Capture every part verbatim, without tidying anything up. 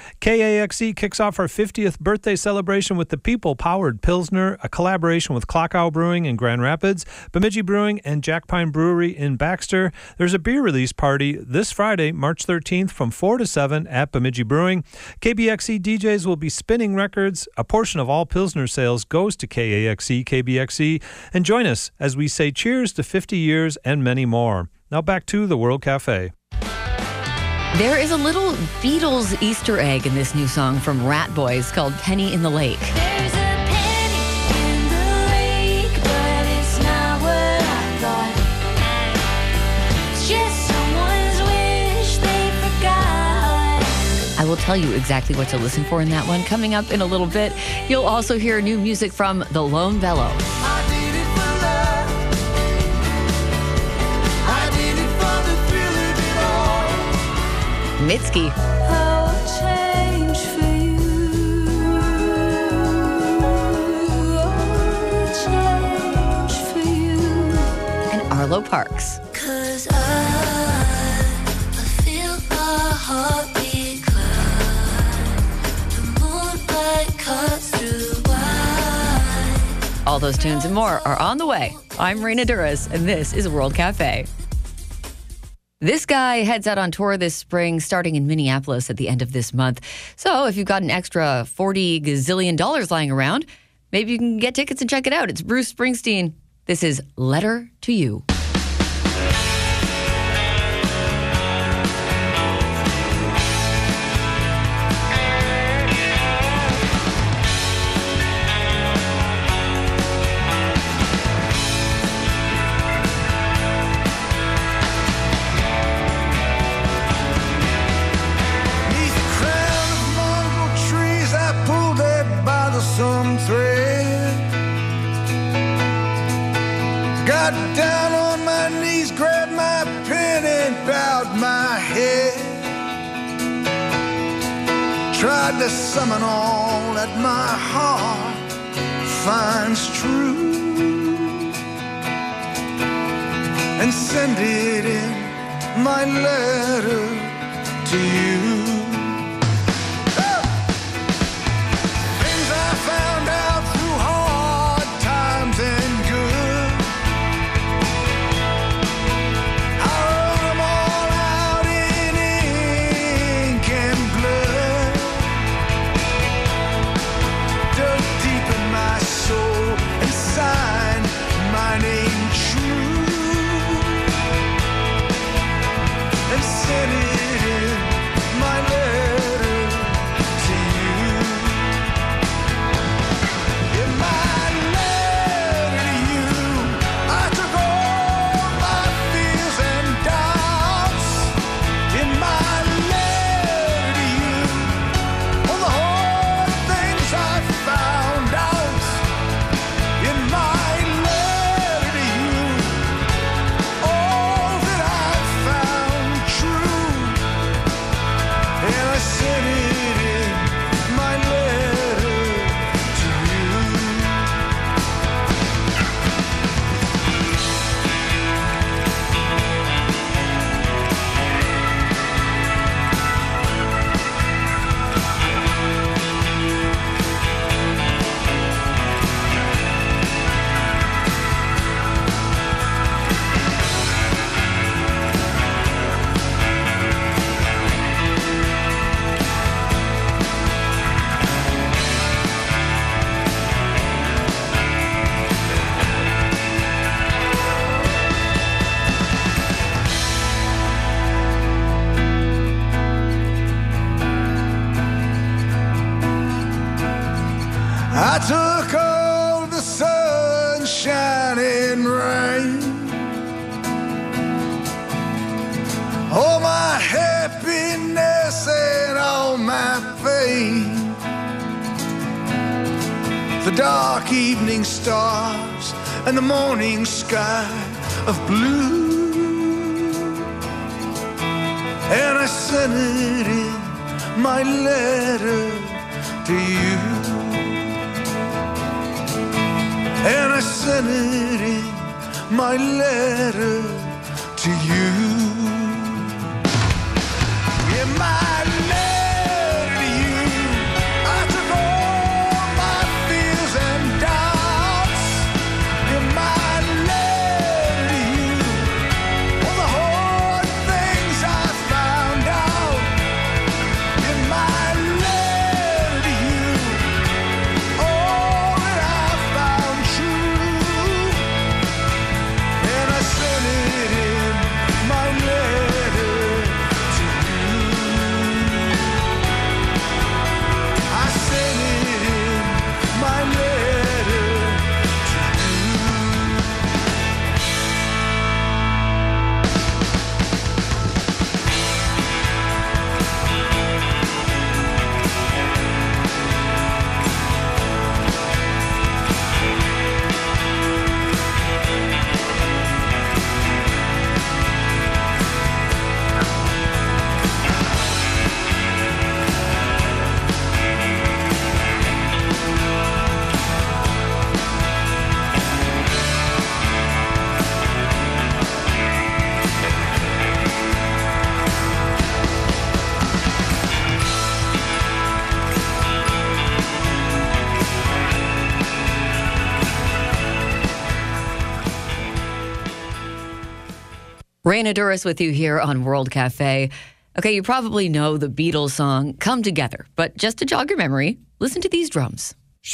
K A X E kicks off our fiftieth birthday celebration with the People-powered Pilsner, a collaboration with Clock Owl Brewing in Grand Rapids, Bemidji Brewing, and Jack Pine Brewery in Baxter. There's a beer release party this Friday, March thirteenth from four to seven at Bemidji Brewing. K B X E D Js will be spinning records. A portion of all Pilsner sales goes to K A X E, K B X E. And join us as we say cheers to fifty years and many more. Now back to the World Cafe. There is a little Beatles Easter egg in this new song from Rat Boys called Penny in the Lake. There's a penny in the lake, but it's not what I thought. It's just someone's wish they forgot. I will tell you exactly what to listen for in that one coming up in a little bit. You'll also hear new music from The Lone Bellow. I did it for love. I did it for the thrill of it all. Mitski. How I change for you. Change for you. And Arlo Parks. Cause I, I feel my heartbeat climb. The moonlight cuts through wide. All those tunes and more are on the way. I'm Rena Duras, and this is World Cafe. This guy heads out on tour this spring, starting in Minneapolis at the end of this month. So if you've got an extra forty gazillion dollars lying around, maybe you can get tickets and check it out. It's Bruce Springsteen. This is Letter to You. Neath the crown of mongrel trees, I pulled it by the some thread. Got down on my knees, grabbed my pen and bowed my head. Tried to summon all that my heart finds true and send it in my letter to you. Things I found out through hard times and good, I wrote them all out in ink and blood. Dug deep in my soul and signed my name true and sent it in my letter to you. In my letter to you, I took all my fears and doubts. In my letter to you, all the hard things I found out. In my letter to you, all that I found true, and I sent it in my letter to you. I took all the sunshine and rain, all my happiness and all my pain, the dark evening stars and the morning sky of blue, and I sent it in my letter to you. And I sent it in my letter to you. In my letter to you. Raina Duras with you here on World Cafe. Okay, you probably know the Beatles song Come Together, but just to jog your memory, listen to these drums.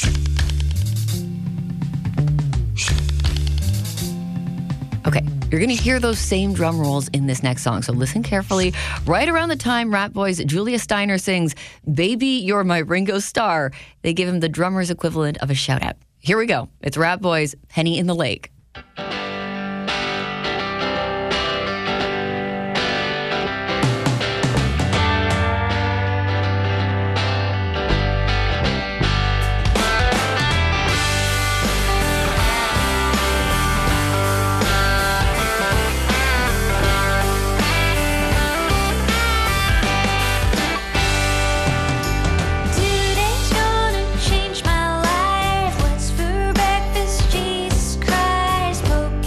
Okay, you're going to hear those same drum rolls in this next song, so listen carefully. Right around the time Rat Boys' Julia Steiner sings, Baby, You're My Ringo Starr, they give him the drummer's equivalent of a shout-out. Here we go. It's Rat Boys' Penny in the Lake. Today's gonna change my life. What's for breakfast? Jesus Christ. Poke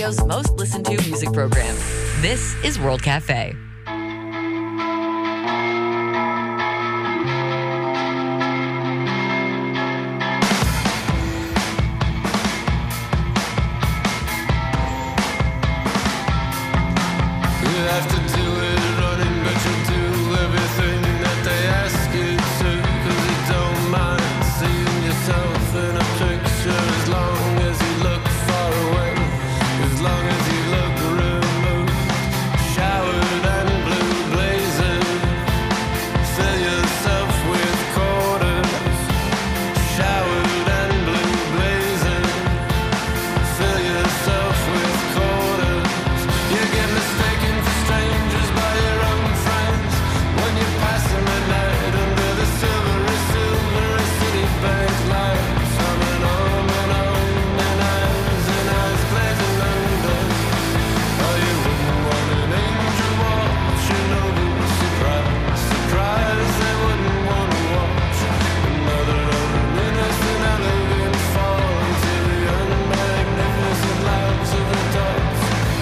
radio's most listened to music program. This is World Cafe. You have to do it running, but you do everything that they ask you to, 'cause you don't mind seeing yourself in a picture as long as you look far away, as long as you look removed. Showered and blue blazing, fill yourself with quarters. Showered and blue blazing, fill yourself with quarters. You get mistaken for strangers by your own friends when you're passing the night under the silvery, silvery Citibank lights. Coming on and on and eyes and eyes glazing under. Oh, you wouldn't want an angel watching over you. Surprise, surprise, they wouldn't want to watch another of an innocent, elegant fall into the unmagnificent lives of adults.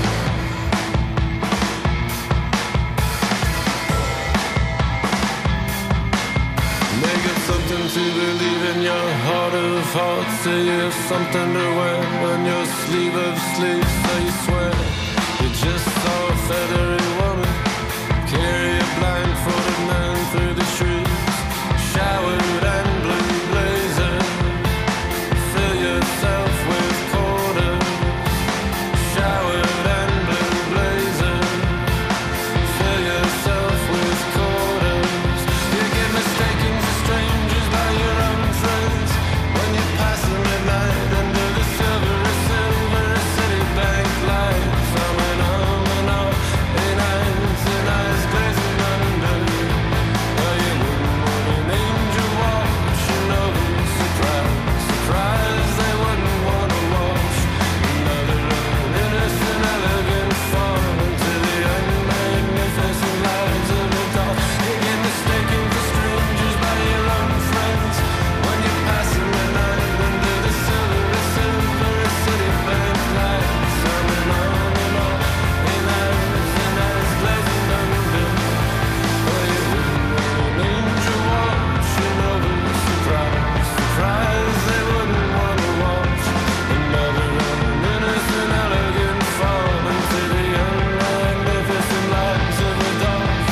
Make it something to believe in your heart of hearts. Say you have something to wear on your sleeve of sleeves. So you swear you just saw a feathery woman carry a blindfolded man through the streets. Showered and blue blazing, fill yourself with quarters. Showered and blue blazing, fill yourself with quarters. You get mistaken for strangers by your own friends when you're passing midnight under the silvery, silvery Citibank lights. On and on and on, in eyes and eyes glazing under. Oh, you wouldn't want an angel watching over you. Surprise, surprise, they wouldn't want to watch another of an innocent, elegant fall into the unmagnificent lives of adults. You get mistaken for strangers by your own friends when you're passing the night under the silvery, silvery Citibank lights. On and on and on, in eyes and eyes glazing under. Oh, you wouldn't want an angel watching over you. Surprise, surprise, they wouldn't want to watch another of an innocent, elegant fall into the unmagnificent lives of adults.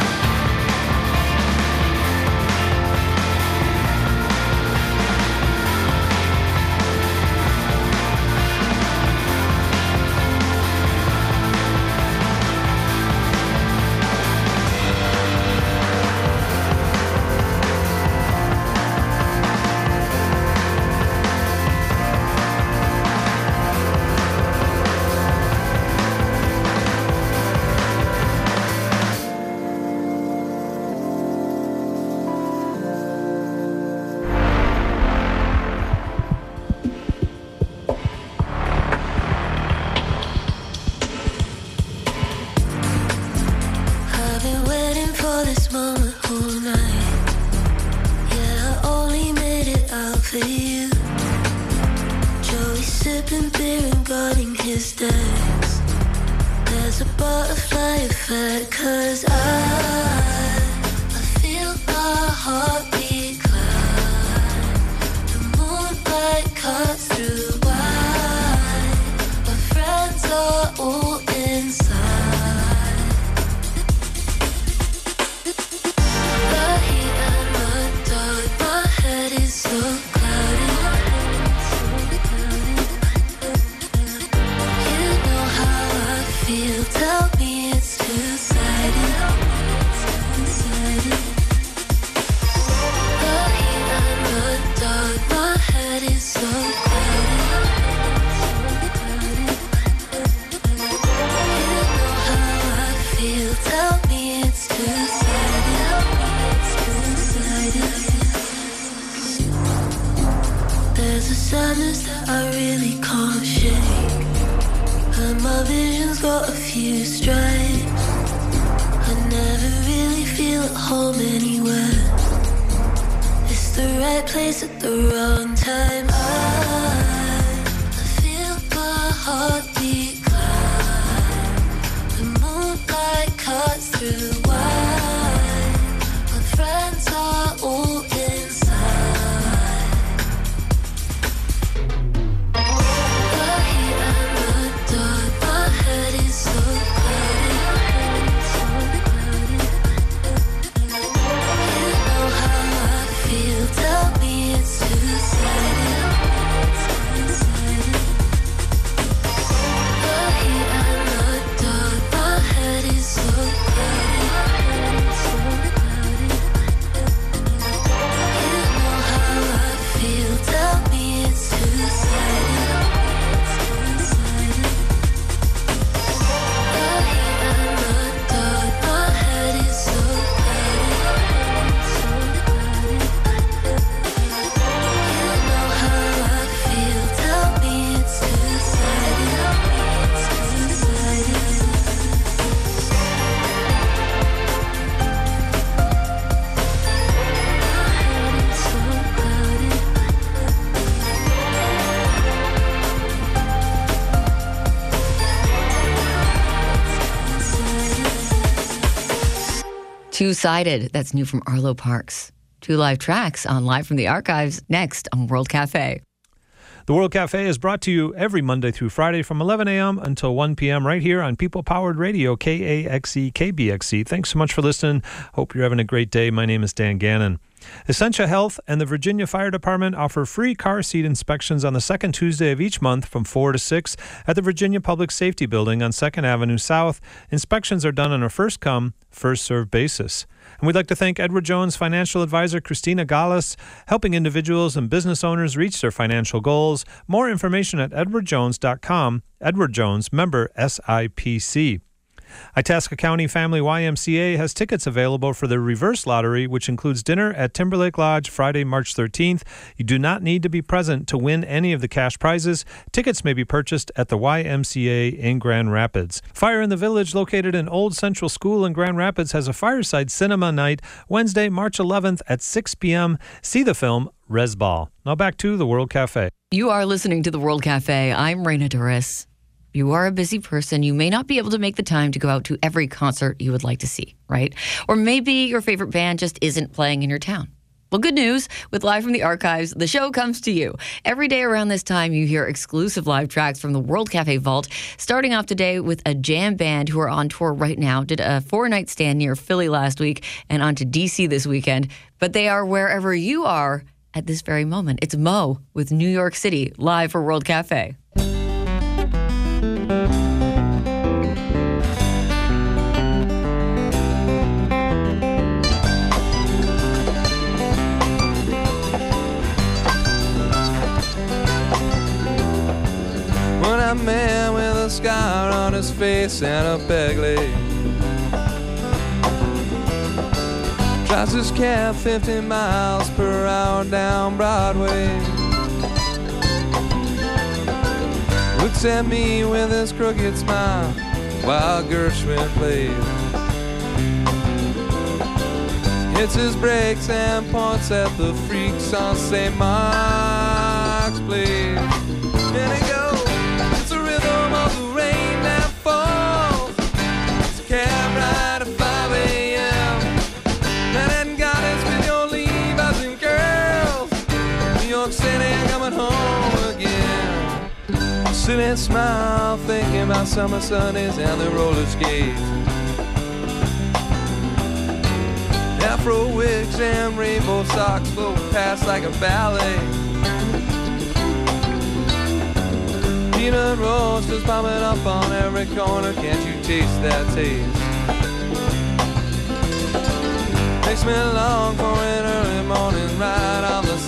I've been waiting for this moment all night. Yeah, I only made it out for you. Joey sipping beer and guarding his decks. There's a butterfly effect, 'cause I, I feel my heartbeat climb. The moonlight cuts through wide. My friends are all inside. The heat and the dark, my head is so cloudy. You know how I feel, tell me it's two-sided. The heat and the dark, my head is so cloudy. You know how I feel, tell me it's two-sided. There's a sadness that I really can't shake, and my vision's got a few stripes. I never really feel at home anywhere. It's the right place at the wrong time. I, I feel my heartbeat through wine when friends are all inside. The heat and the dark, my head is so cloudy. You know how I feel, tell me it's two-sided. The heat and the dark, my head is so cloudy. You know how I feel, tell me it's two-sided. The heat and the dark, my head is so cloudy. You know how I feel, tell me it's two-sided. Two-Sided, that's new from Arlo Parks. Two live tracks on Live from the Archives next on World Cafe. The World Cafe is brought to you every Monday through Friday from eleven a.m. until one p.m. right here on People Powered Radio, K A X E, K B X E. Thanks so much for listening. Hope you're having a great day. My name is Dan Gannon. Essentia Health and the Virginia Fire Department offer free car seat inspections on the second Tuesday of each month from four to six at the Virginia Public Safety Building on second Avenue South. Inspections are done on a first-come, first-served basis. And we'd like to thank Edward Jones financial advisor Christina Gallus, helping individuals and business owners reach their financial goals. More information at edward jones dot com. Edward Jones, member S I P C. Itasca County Family Y M C A has tickets available for the reverse lottery, which includes dinner at Timberlake Lodge Friday, March thirteenth. You do not need to be present to win any of the cash prizes. Tickets may be purchased at the Y M C A in Grand Rapids. Fire in the Village, located in Old Central School in Grand Rapids, has a fireside cinema night Wednesday, March eleventh at six p.m. See the film Resball. Now back to the World Cafe. You are listening to the World Cafe. I'm Raina Duras. You are a busy person. You may not be able to make the time to go out to every concert you would like to see, right? Or maybe your favorite band just isn't playing in your town. Well, good news. With Live from the Archives, the show comes to you. Every day around this time, you hear exclusive live tracks from the World Cafe Vault, starting off today with a jam band who are on tour right now, did a four-night stand near Philly last week and on to D C this weekend. But they are wherever you are at this very moment. It's Mo with New York City, live for World Cafe. When a man with a scar on his face and a peg leg drives his cab fifty miles per hour down Broadway, looks at me with his crooked smile while Gershwin plays, hits his brakes and points at the freaks on Saint Mark's Place. And he goes, it's a rhythm of the rain that falls. It's a cab ride at five a.m. And then goddess with your Levi's and girls. New York City coming home again. Sit and smile, thinking about summer Sundays and the roller skates. Afro wigs and rainbow socks float past like a ballet. Peanut roasters popping up on every corner. Can't you taste that taste? Makes me long for an early morning ride on the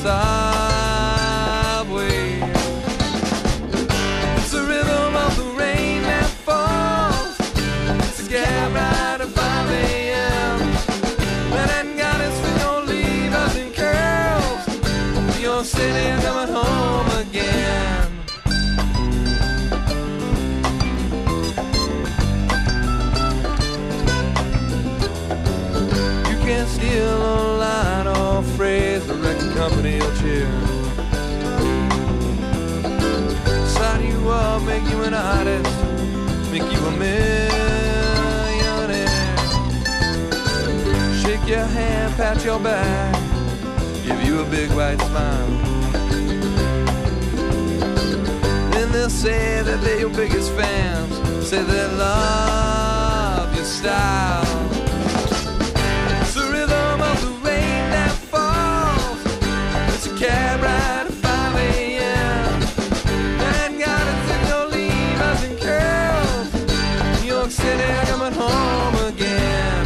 subway. It's the rhythm of the rain that falls. It's a cab ride at five a.m. And then got us for your Levi's and curls. New York City coming home again. Can't steal a line or phrase, the record company will cheer. Sign you up, make you an artist, make you a millionaire. a hand, pat your back, give you a big white smile. Then they'll say that they're your biggest fans, say they love your style. It's the rhythm of the rain that falls. It's a cab ride at five a.m. And got it in your levers and curls. New York City coming home again.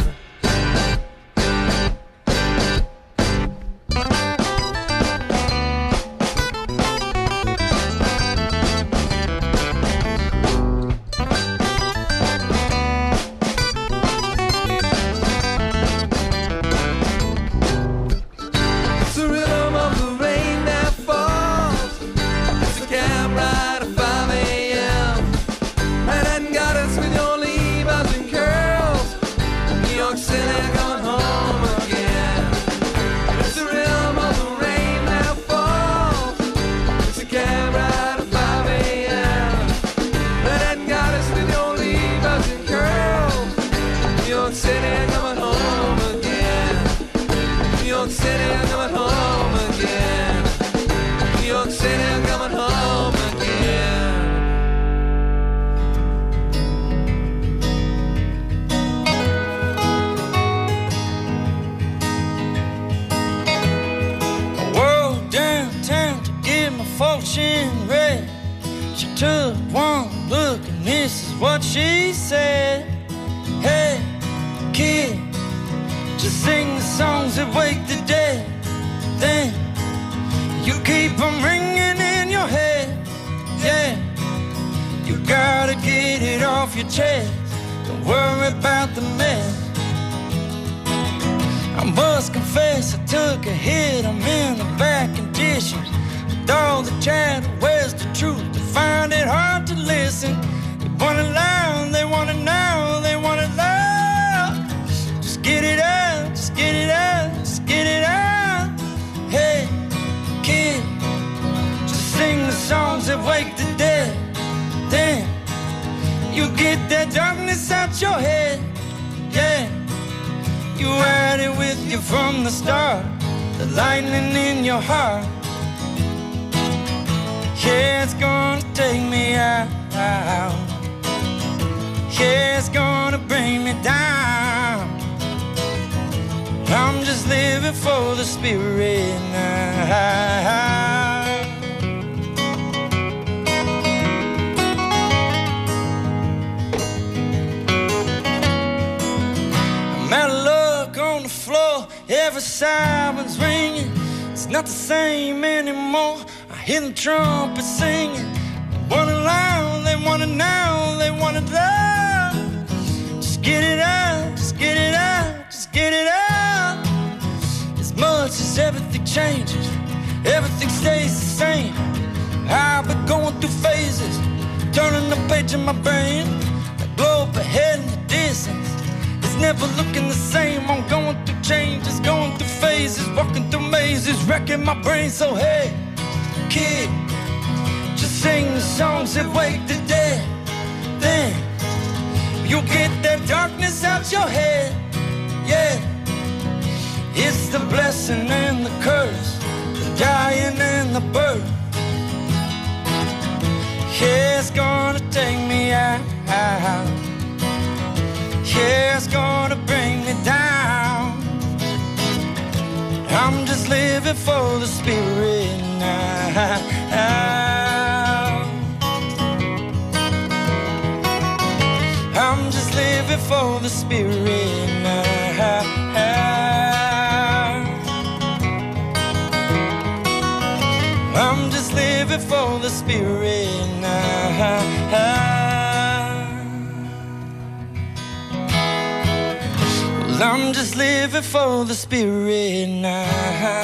What she said, hey, kid, just sing the songs that wake the dead. Then you keep them ringing in your head, yeah. You gotta get it off your chest, don't worry about the mess. I must confess I took a hit, I'm in the back condition. With all the chatter, where's the truth? I find it hard to listen. Wanna learn, they wanna know, they wanna love. Just get it out, just get it out, just get it out. Hey, kid, just sing the songs that wake the dead. Then you get that darkness out your head, yeah. You had it with you from the start, the lightning in your heart. Yeah, it's gonna take me out. Yeah, it's gonna bring me down. I'm just living for the spirit now. I'm out of luck on the floor, every siren's ringing. It's not the same anymore. I hear the trumpet singing. They wanna learn, they wanna know, they wanna love. Get it out, just get it out, just get it out. As much as everything changes, everything stays the same. I've been going through phases, turning the page in my brain. The glow up ahead in the distance, it's never looking the same. I'm going through changes, going through phases, walking through mazes, wrecking my brain. So hey, kid, just sing the songs that wake the dead. Then you get that darkness out your head, yeah. It's the blessing and the curse, the dying and the birth. Yeah, it's gonna take me out. Yeah, it's gonna bring me down. I'm just living for the spirit now. I'm just living for the spirit now. I'm just living for the spirit now. Well, I'm just living for the spirit now.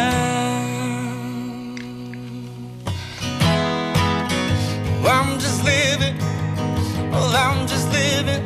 I'm just living. Well, I'm just living.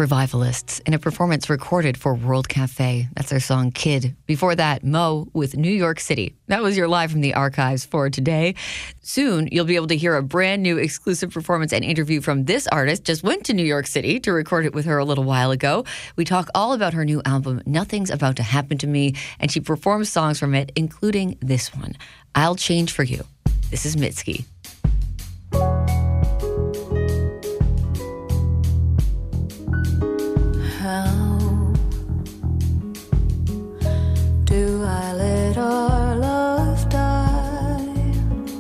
Revivalists in a performance recorded for World Cafe. That's their song Kid. Before that, Mo with New York City. That was your Live from the Archives for today. Soon, you'll be able to hear a brand new exclusive performance and interview from this artist. Just went to New York City to record it with her a little while ago. We talk all about her new album, Nothing's About to Happen to Me, and she performs songs from it, including this one, I'll Change for You. This is Mitski. How do I let our love die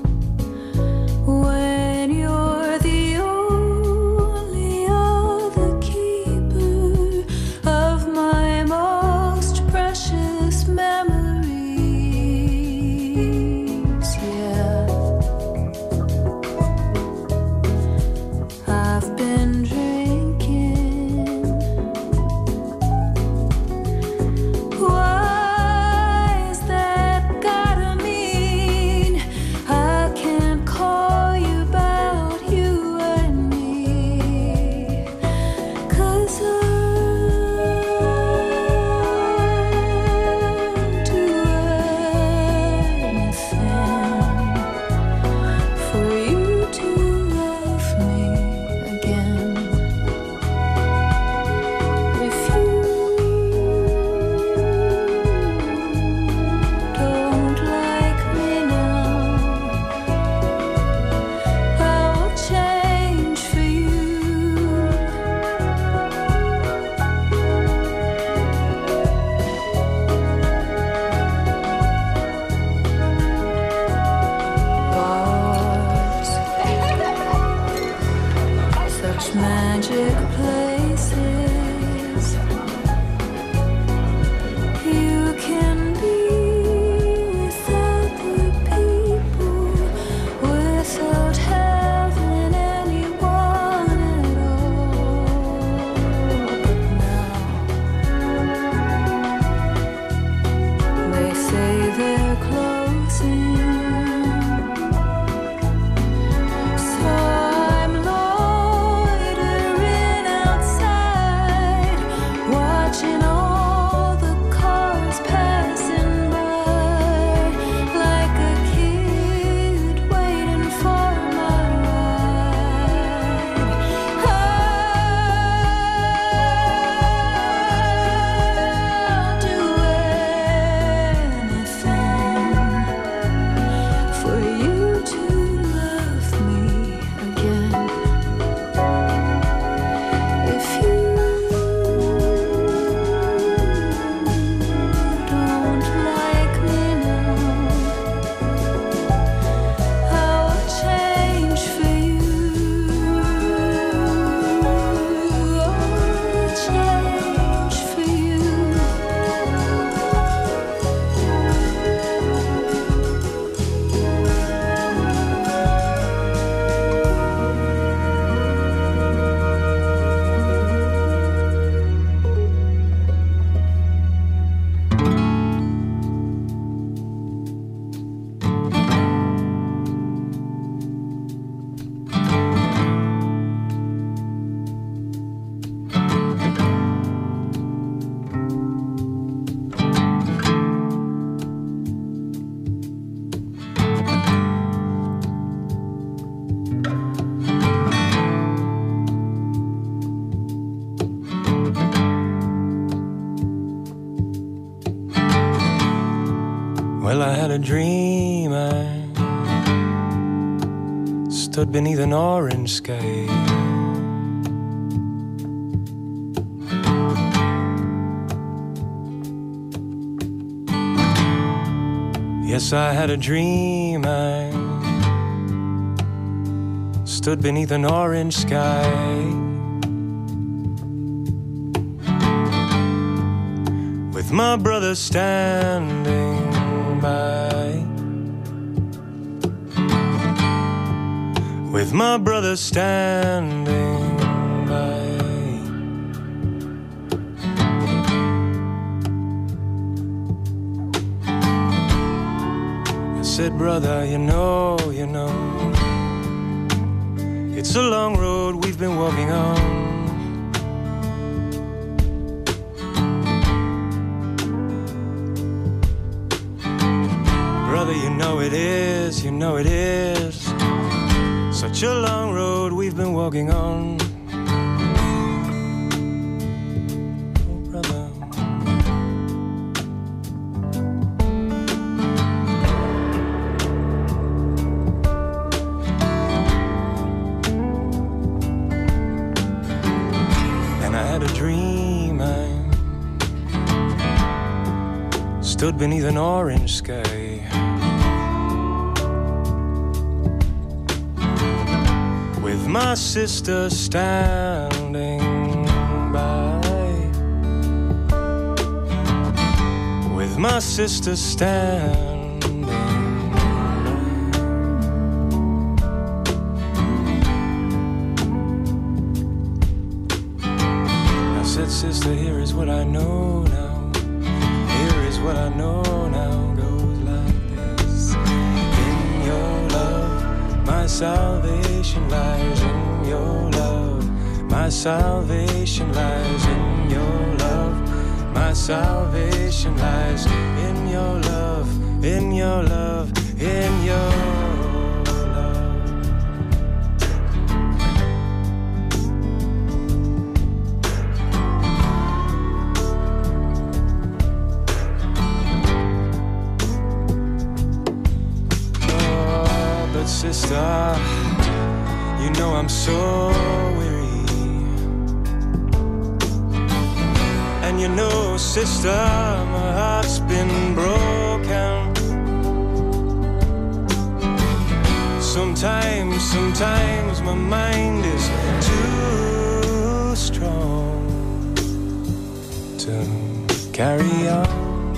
when you're the only other keeper of my most precious memories? Yeah, I've been drinking. Why is that gotta mean I can't call you about you and me? 'Cause I'll do anything for you to love me again. If you don't like me now, I will change for you. Bars, such magic places. You can be without the people, without having anyone at all. Now they say they're closing, so I'm loitering outside, watching all the cars passing by, like a kid waiting for my ride. I'll do anything for you to love me again. If you don't like me now, I'll change for you. I'll change for you. Well, I had a dream. I stood beneath an orange sky. Yes, I had a dream. I stood beneath an orange sky with my brother standing by, with my brother standing by. I said, brother, you know, you know, it's a long road we've been walking on. brother, you know it is, you know it is. Such a long road we've been walking on. Oh, brother. And I had a dream, I stood beneath an orange sky. With my sister standing by. With my sister standing by. I said, sister, here is what I know now. Here is what I know now. Goes like this. In your love, my salvation lies. In your love, my salvation lies. In your love, my salvation lies. In your love, in your love, in your love. Oh, but sister, you know I'm so weary. And you know, sister, my heart's been broken. Sometimes, sometimes my mind is too strong to carry on.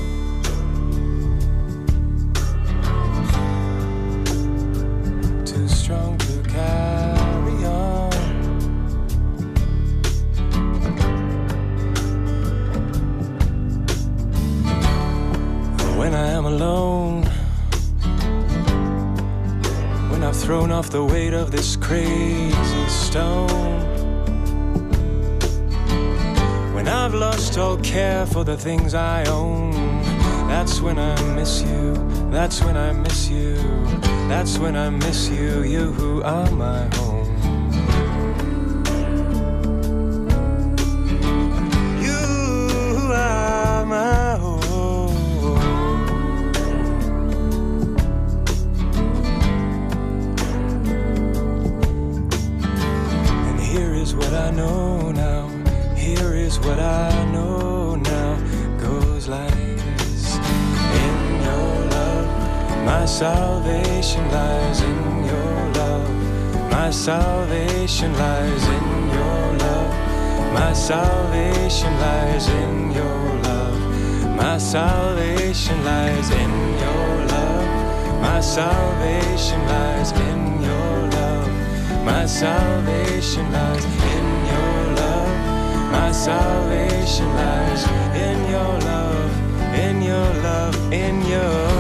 Too strong to carry on. When I am alone, when I've thrown off the weight of this crazy stone, when I've lost all care for the things I own, that's when I miss you, that's when I miss you, that's when I miss you, you who are my home. You who are my home. And here is what I know now, here is what I know now, goes like this. In your love, my salvation lies. In your love, my salvation lies. In your love, my salvation lies. In your love, my salvation lies. In your love, my salvation lies. In your love, my salvation lies. In your love, my salvation lies. In your love, in your love, in your love.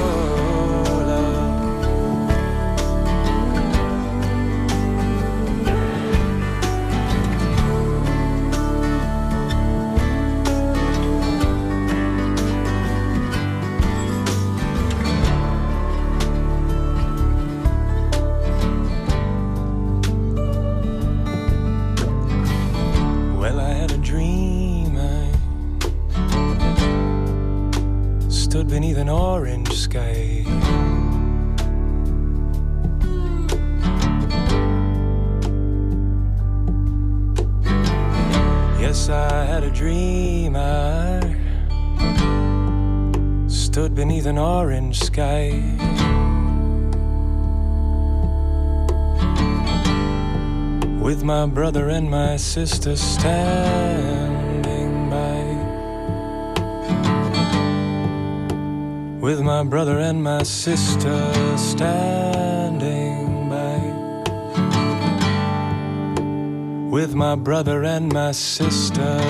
Well, I had a dream, I stood beneath an orange sky. Yes, I had a dream, I stood beneath an orange sky. With my brother and my sister standing by. With my brother and my sister standing by. With my brother and my sister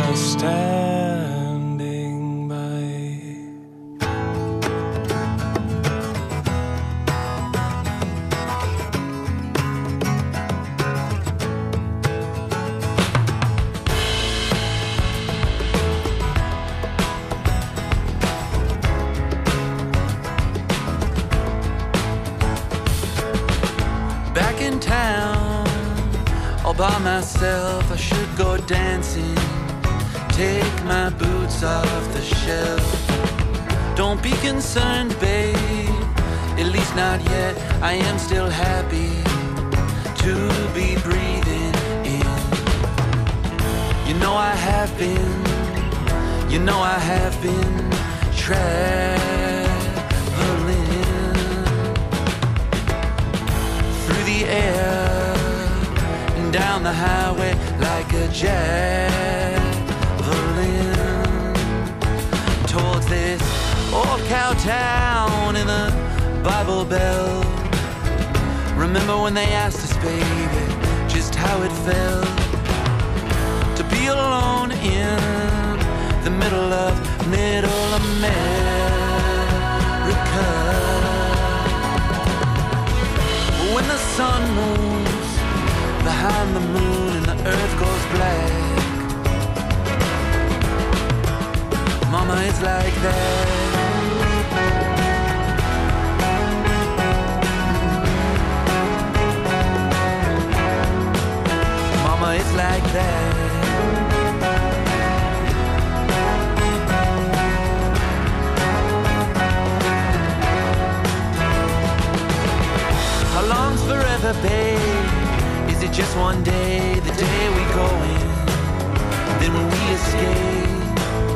standing by. by myself, I should go dancing. Take my boots off the shelf. Don't be concerned, babe, at least not yet. I am still happy to be breathing in. You know I have been, you know I have been traveling through the air and down the highway like a javelin towards this old cow town in the Bible Belt. Remember when they asked us, baby, just how it felt to be alone in the middle of middle America. When the sun moves behind the moon and the earth goes black, mama, it's like that. Mama, it's like that. How long's forever, babe? Is it just one day, the day we go in, then when we escape?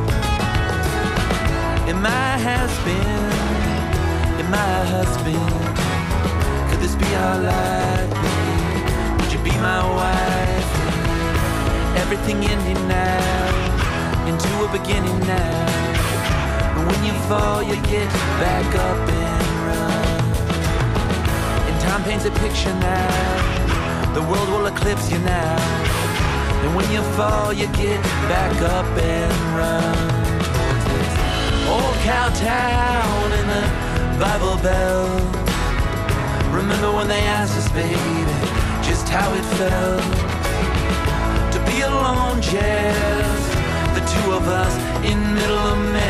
Am I has-been, am I a husband? Could this be our life, babe? Would you be my wife? Everything ending now, into a beginning now. And when you fall, you get back up and run. And time paints a picture now, the world will eclipse you now. And when you fall, you get back up and run. Old cow town in the Bible Belt. Remember when they asked us, baby, just how it felt to be alone, just the two of us in middle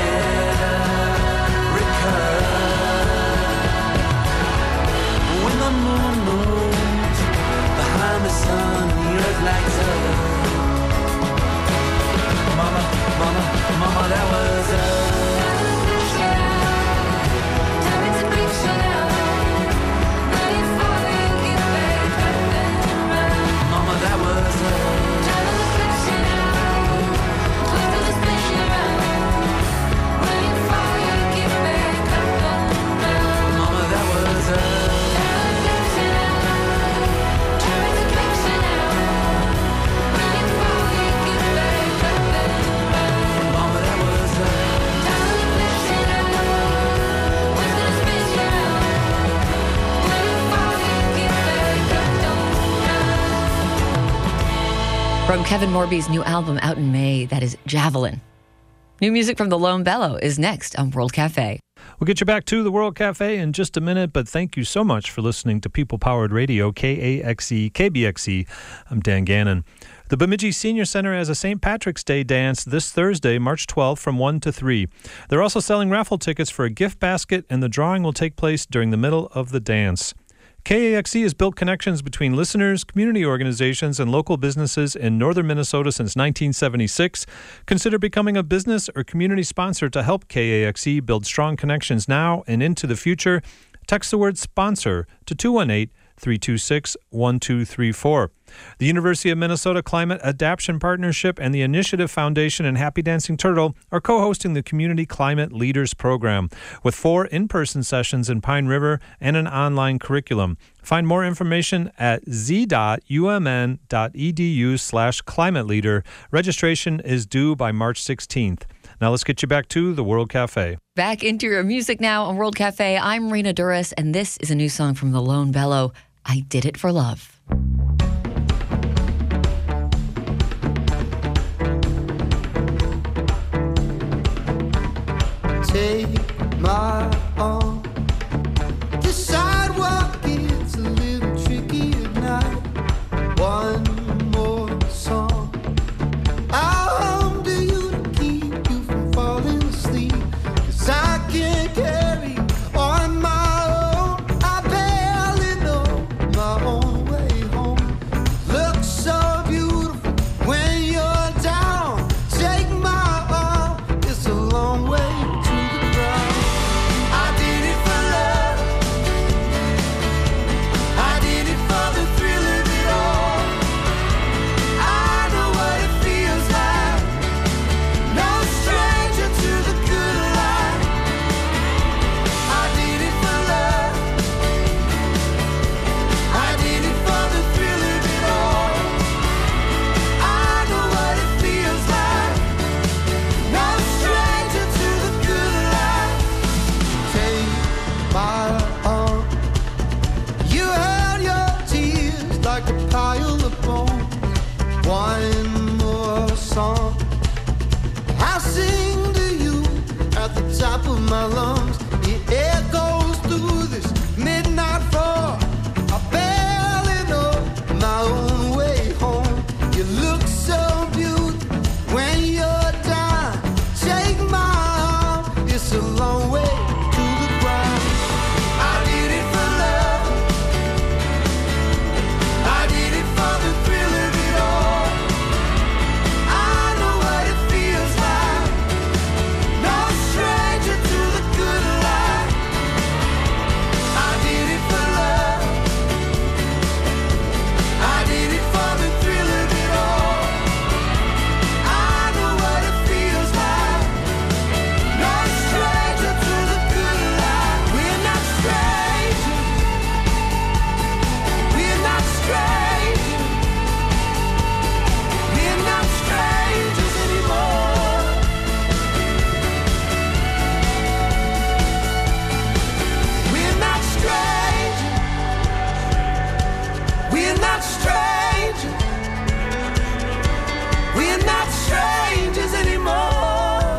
America. When the moon moves behind the sun, the earth lights up. Mama, mama, mama, that was us. From Kevin Morby's new album out in May, that is Javelin. New music from the Lone Bellow is next on World Cafe. We'll get you back to the World Cafe in just a minute, but thank you so much for listening to People Powered Radio, K A X E, K B X E. I'm Dan Gannon. The Bemidji Senior Center has a Saint Patrick's Day dance this Thursday, March twelfth, from one to three. They're also selling raffle tickets for a gift basket, and the drawing will take place during the middle of the dance. K A X E has built connections between listeners, community organizations, and local businesses in northern Minnesota since nineteen seventy-six. Consider becoming a business or community sponsor to help K A X E build strong connections now and into the future. Text the word SPONSOR to two one eight, three two six, one two three four. The University of Minnesota Climate Adaptation Partnership and the Initiative Foundation and Happy Dancing Turtle are co-hosting the Community Climate Leaders Program with four in-person sessions in Pine River and an online curriculum. Find more information at z.umn.edu slash climate leader. Registration is due by March sixteenth. Now let's get you back to the World Cafe. Back into your music now on World Cafe. I'm Rena Duras, and this is a new song from the Lone Bellow, I Did It for Love. Take my arm. The sidewalk gets a little tricky at night. One more song. I'll hum to you to keep you from falling asleep. 'Cause I can't carry on my own. I barely know my own way home. one more song. I'll sing to you at the top of my lungs. It echoes through this midnight fog. I barely know my own way home. You look so beautiful when you're down. Take my arm, it's a long way to the ground. I did it for love. I did it for the thrill of it all. I know what it feels like. No stranger to the good life. I did it for love. I did it for the thrill of it all. I know what it feels like. No stranger to the good life. We're not strangers. We're not strangers. We're not strangers anymore. We're not strangers. We're not strangers. We're not strangers anymore.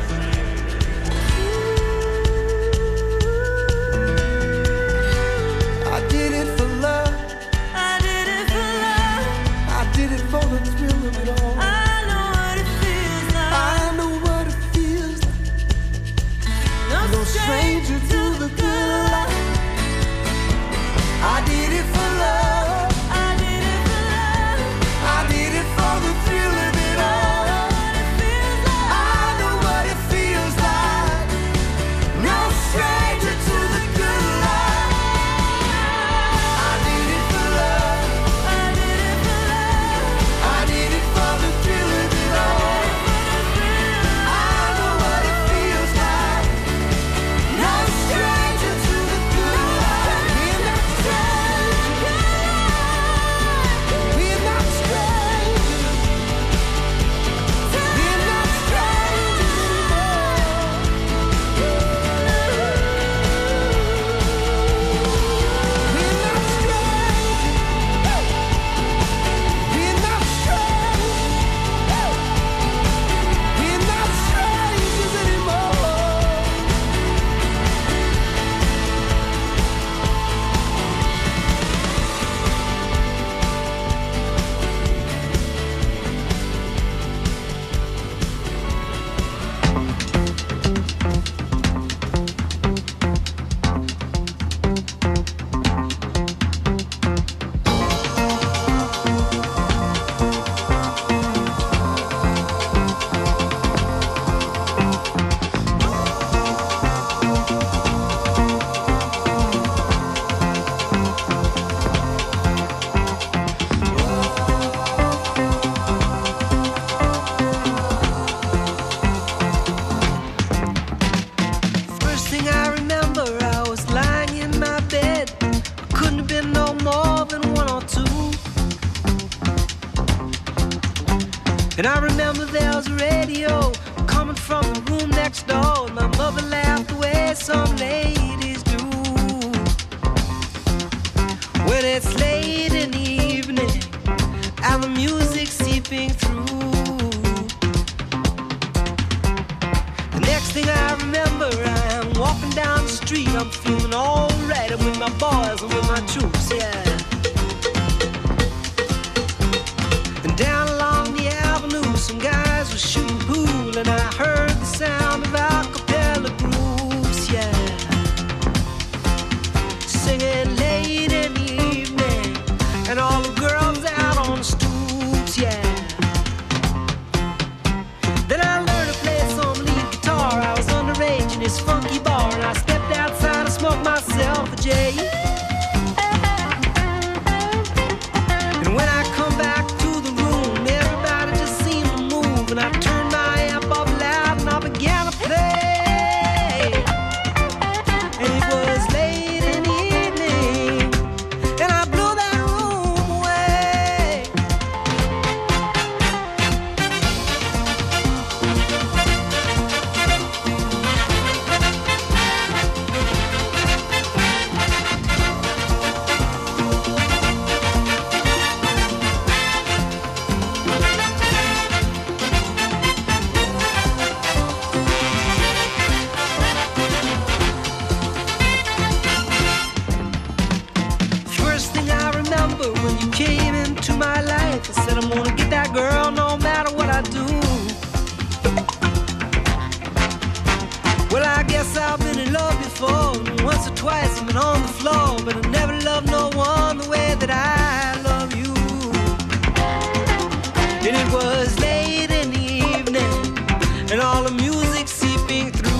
I did it for love. I did it for love. I did it for the thrill of it all. I know what it feels like. I know what it feels like. No stranger to the good life. I did it for love. I did it for love. I did it for the thrill of it all. I know what it feels like. No stranger to the good life. I did it for love. I did it for love. I did it for the thrill of it all. I know what it feels like. No stranger to the good life. We're not strangers. We're not strangers. We're not strangers anymore. We're not strangers. We're not strangers. We're not strangers anymore. First thing I remember, I was lying in my bed. I couldn't have been no more than one or two. And I remember there was a radio coming from the room next door. And my mother laughed the way some ladies do. When it's late in the evening and the music seeping through. The next thing I remember, I'm walking down the street. I'm feeling alright. I'm with my boys and with my troops, yeah. And down along the avenue, some guys were shooting pool, and I heard the sound of a cappella groups, yeah. Singing late in the evening, and all the girls out on the stoops, yeah. Then I learned to play some lead guitar. I was underage in this funky bar, and I stepped outside and smoked myself a J. And it was late in the evening, and all the music seeping through.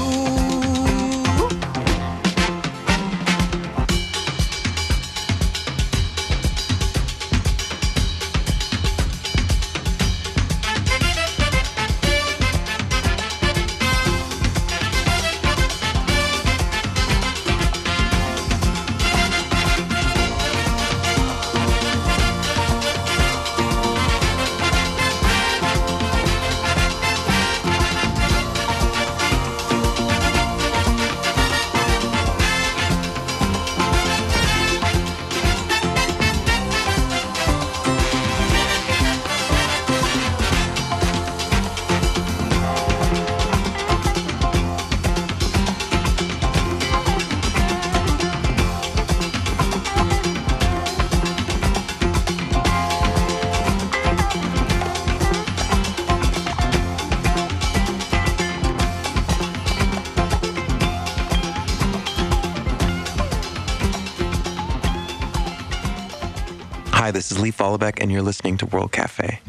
Hi, this is Lee Followbeck, and you're listening to World Cafe.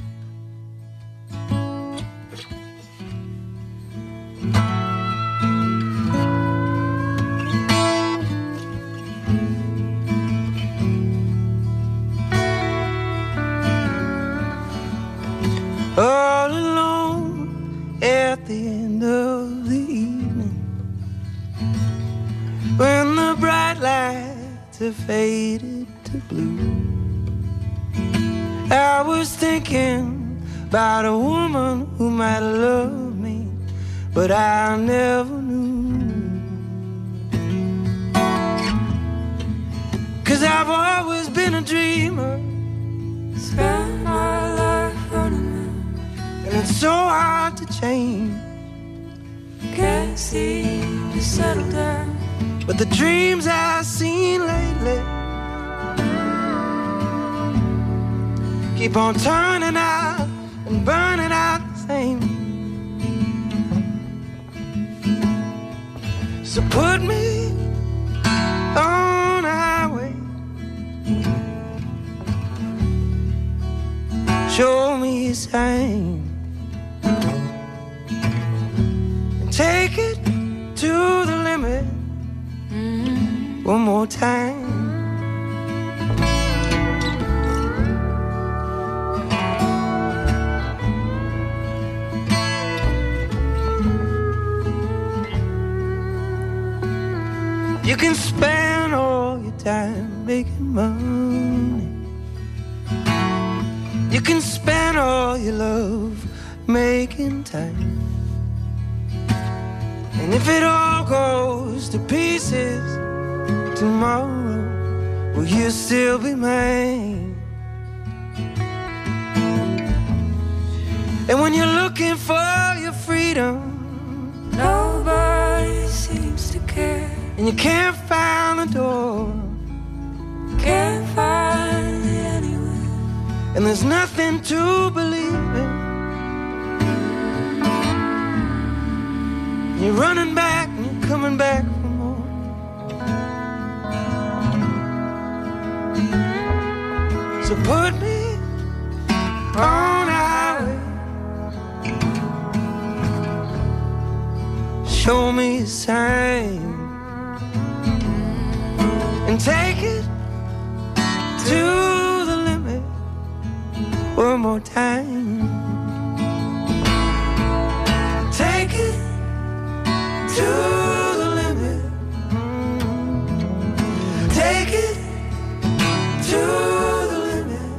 All alone at the end of the evening, when the bright lights have faded to blue, I was thinking about a woman who might love me, but I never knew. 'Cause I've always been a dreamer, spent my life running, and it's so hard to change. Can't seem to settle down, but the dreams I've seen lately keep on turning out and burning out the same. So put me on a highway, show me a sign, and take it to the limit one more time. You can spend all your time making money, you can spend all your love making time, and if it all goes to pieces tomorrow, will you still be mine? And when you're looking for your freedom, nobody seems to care, and you can't find the door, can't find it anywhere, and there's nothing to believe in. You're running back and you're coming back for more. So put me on a highway, show me a sign, and take it to the limit one more time. Take it to the limit, take it to the limit,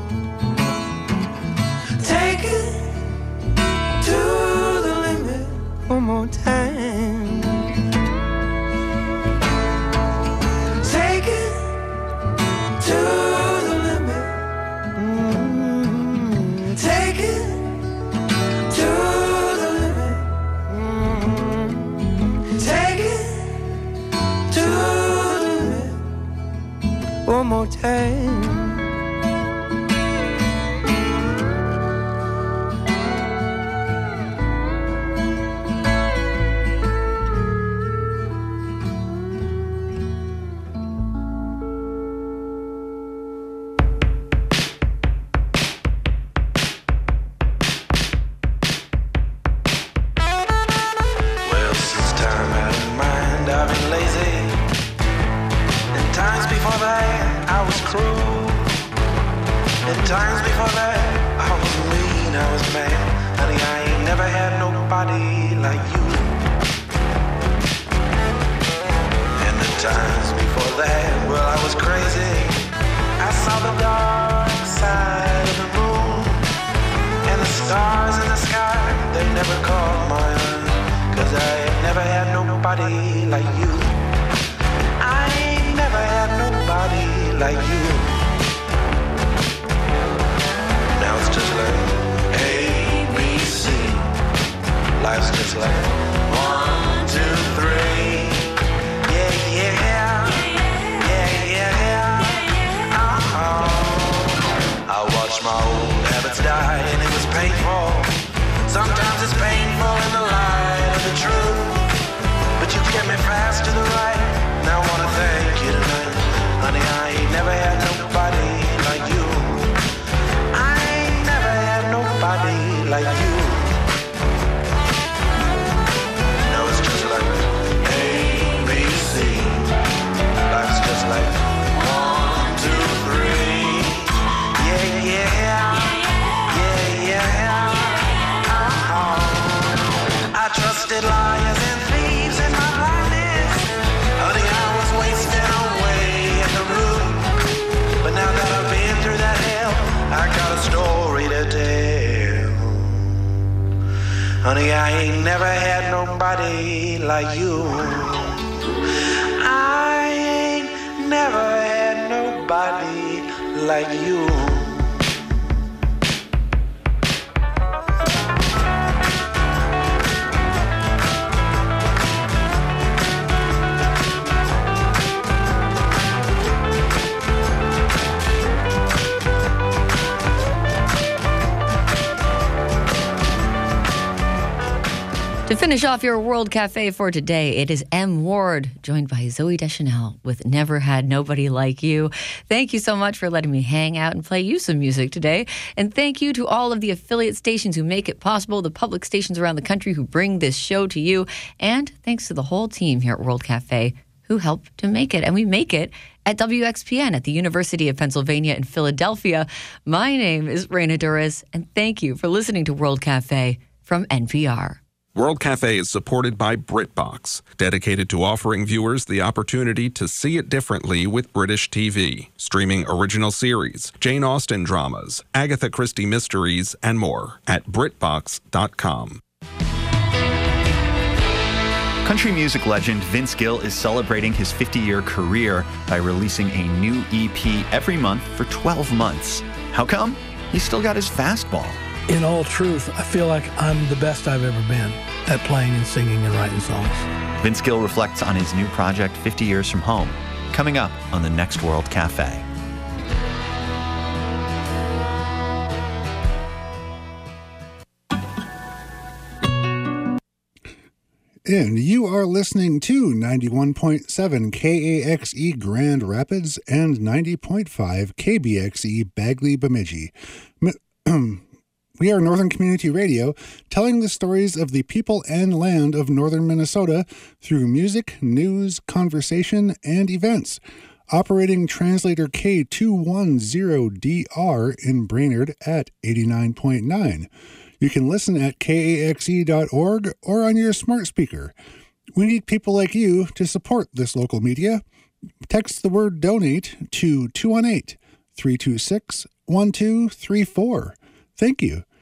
take it to the limit one more time. Take it to the limit, mm-hmm. Take it to the limit, mm-hmm. Take it to the limit one more time. never caught my eye, 'cause I ain't never had nobody like you. I ain't never had nobody like you. Now it's just like A, B, C. Life's just like one, two, three. Yeah, yeah, yeah, yeah. Uh-huh. I watched my old habits die and it was painful. Sometimes it's painful in the light of the truth, but you get me fast to the right. Now I wanna thank you tonight, honey. I ain't never had nobody like you. I ain't never had nobody like you. Now it's just like A, B, C. Life's just like one, two, three. Yeah, yeah, yeah, yeah. Uh-huh. I trusted liars and thieves in my blindness. Honey, I was wasting away in the room. But now that I've been through that hell, I got a story to tell. Honey, I ain't never had nobody like you. I ain't never had nobody like you. To finish off your World Cafe for today, it is M. Ward, joined by Zoe Deschanel with Never Had Nobody Like You. Thank you so much for letting me hang out and play you some music today. And thank you to all of the affiliate stations who make it possible, the public stations around the country who bring this show to you. And thanks to the whole team here at World Cafe who help to make it. And we make it at W X P N at the University of Pennsylvania in Philadelphia. My name is Reina Duras, and thank you for listening to World Cafe from N P R. World Cafe is supported by BritBox, dedicated to offering viewers the opportunity to see it differently with British T V, streaming original series, Jane Austen dramas, Agatha Christie mysteries, and more at Britbox dot com. Country music legend Vince Gill is celebrating his fifty-year career by releasing a new E P every month for twelve months. How come? He's still got his fastball. In all truth, I feel like I'm the best I've ever been at playing and singing and writing songs. Vince Gill reflects on his new project, fifty years from Home, coming up on the next World Cafe. And you are listening to ninety-one point seven K A X E Grand Rapids and ninety point five K B X E Bagley Bemidji. We are Northern Community Radio, telling the stories of the people and land of northern Minnesota through music, news, conversation, and events. Operating translator K two ten D R in Brainerd at eighty-nine point nine. You can listen at K A X E dot org or on your smart speaker. We need people like you to support this local media. Text the word donate to two one eight, three two six, one two three four. Thank you.